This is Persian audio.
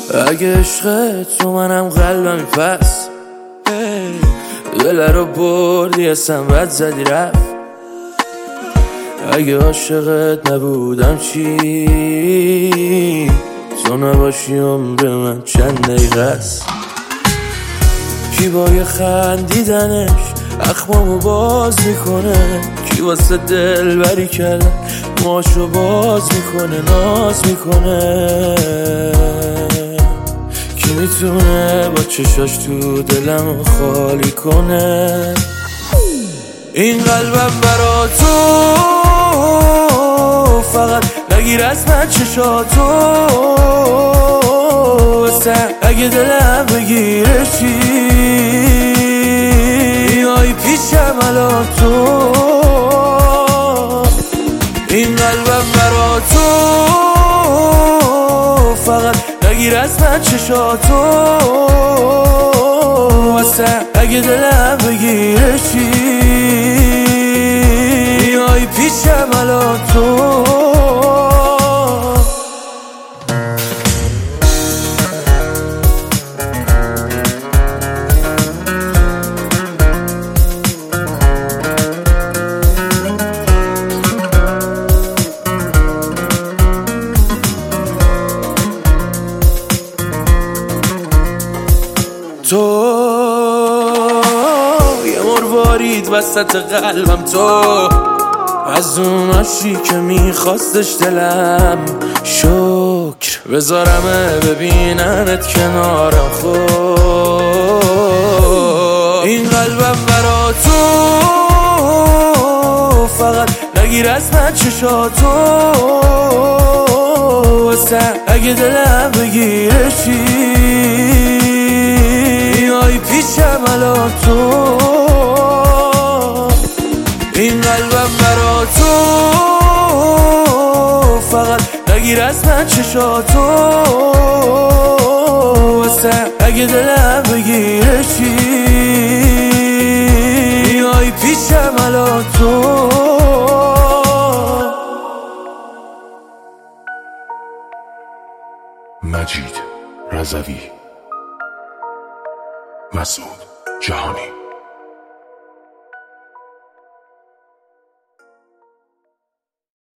اگه عشق تو منم قلبمی پس دل رو بردی اصلا بد زدی رفت. اگه عاشقت نبودم چی؟ تو نباشی عمر من چند دقیقه است. کی با یه خندیدنش اخمامو باز میکنه، کی واسه دل بری کردن موهاشو باز میکنه، ناز میکنه. کی میتونه با چشاش تو دلمو خالی کنه؟ این قلبم برا تو فقط نگیر از من چشاتو، اگه دلم بگیره چی؟ بیای پیشم الان تو. این قلبم برا تو فقط نگیر از من چشاتو، اگه دلم بگیره چی؟ بیای پیشم الان تو. تو یه مروارید وسط قلبم، تو از اون عاشقی که میخواستش دلم. شکر بذارمه ببیننت کنارم. خب این قلبم برا تو فقط نگیر از من چشاتو، اگه دلم بگیره چی؟ بیای پیشم الان تو. این قلبم برا تو فقط نگیر از من چشاتو، اگه دلم بگیره چی؟ بیای پیشم الان تو. مجید رضوی، مسعود جهانی.